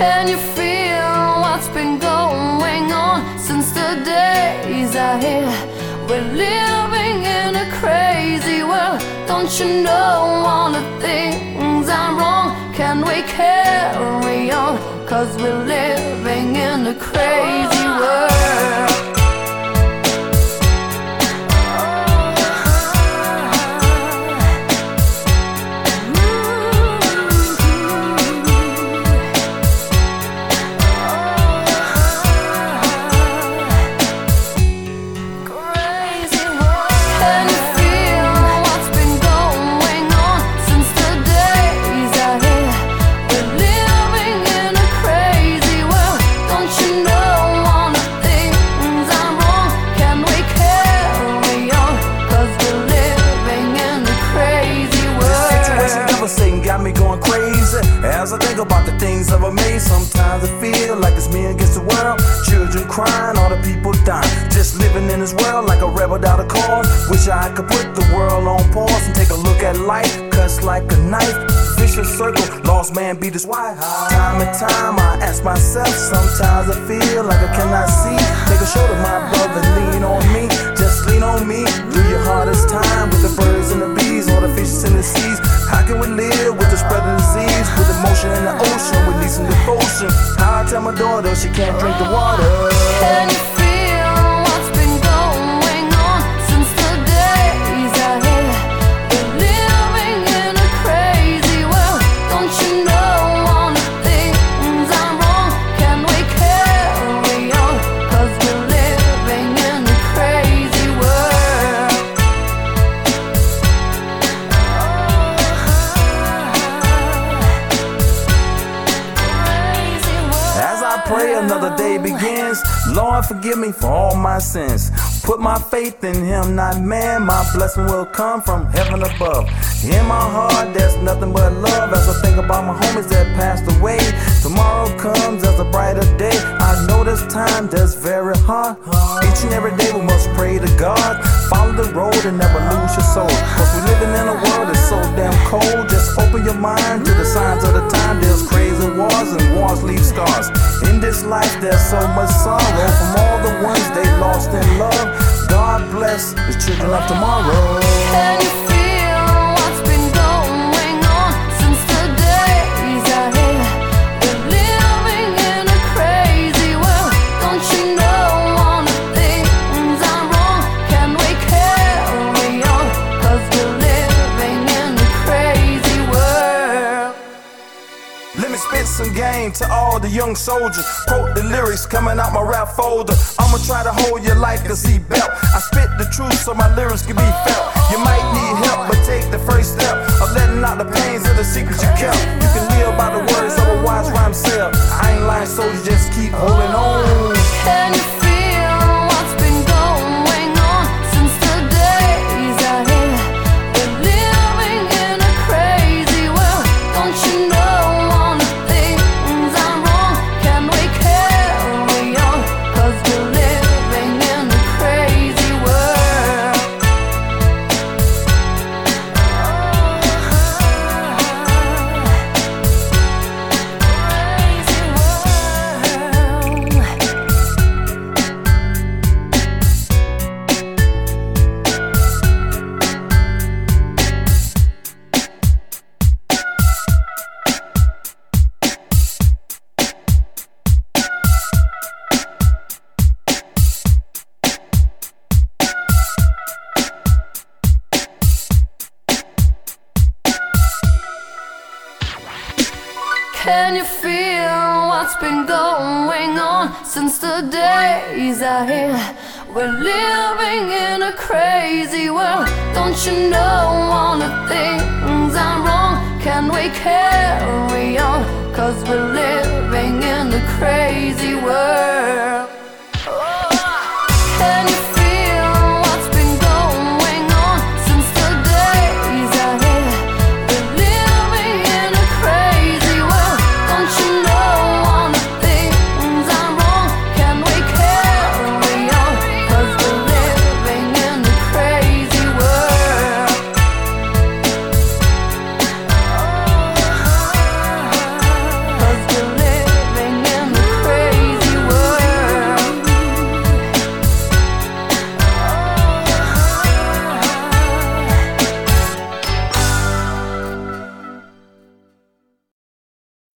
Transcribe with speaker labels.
Speaker 1: Can you feel what's been going on since the days are here? We're living in a crazy world. Don't you know all the things are wrong? Can we carry on? 'Cause we're living in a crazy world.
Speaker 2: As I think about the things I've made, sometimes I feel like it's me against the world. Children crying, all the people dying. Just living in this world like a rebel without a cause. Wish I could put the world on pause and take a look at life. Cuts like a knife, vicious circle, lost man beat his wife. Time and time I ask myself, sometimes I feel like I cannot see. Take a shoulder, my brother, lean on me. Just lean on me through your hardest time. With the birds and the bees, all the fishes in the seas. How can we live with the spread of disease? With emotion in the ocean, we need some devotion. How I tell my daughter she can't drink the water.
Speaker 1: Can you feel what's been going on since the days are here? We're living in a crazy world. Don't you know all the things are wrong? Can we carry on? 'Cause we're living in a crazy world.
Speaker 2: Pray another day begins. Lord, forgive me for all my sins. Put my faith in Him, not man. My blessing will come from heaven above. In my heart, there's nothing but love. As I think about my homies that passed away, tomorrow comes as a brighter day. I know this time that's very hard. Each and every day we must pray to God. Follow the road and never lose your soul. 'Cause we're living in a world that's so damn cold. Just open your mind to the signs of the time. There's crazy wars and wars leave scars. In this life there's so much sorrow from all the ones they lost in love. God bless the children of tomorrow.
Speaker 1: Can you feel what's been going on since the days are here? We're living in a crazy world. Don't you know all the things are wrong? Can we carry on? 'Cause we're living in a crazy world.
Speaker 2: Let me spit some game to all the young soldiers. Quote the lyrics coming out my rap folder. I'ma try to hold you like a seatbelt. I spit the truth so my lyrics can be felt. You might need help, but take the first step of letting out the pains of the secrets you kept. You can live by the words of a wise rhyme sell. I ain't lying, soldier, just keep holding on.
Speaker 1: Can you feel what's been going on since the days are here? We're living in a crazy world. Don't you know all the things are wrong? Can we carry on? 'Cause we're living in a crazy world. Can you feel what's been going on since the days are here? We're living in a crazy world. Don't you know all the things are wrong? Can we carry on? 'Cause we're living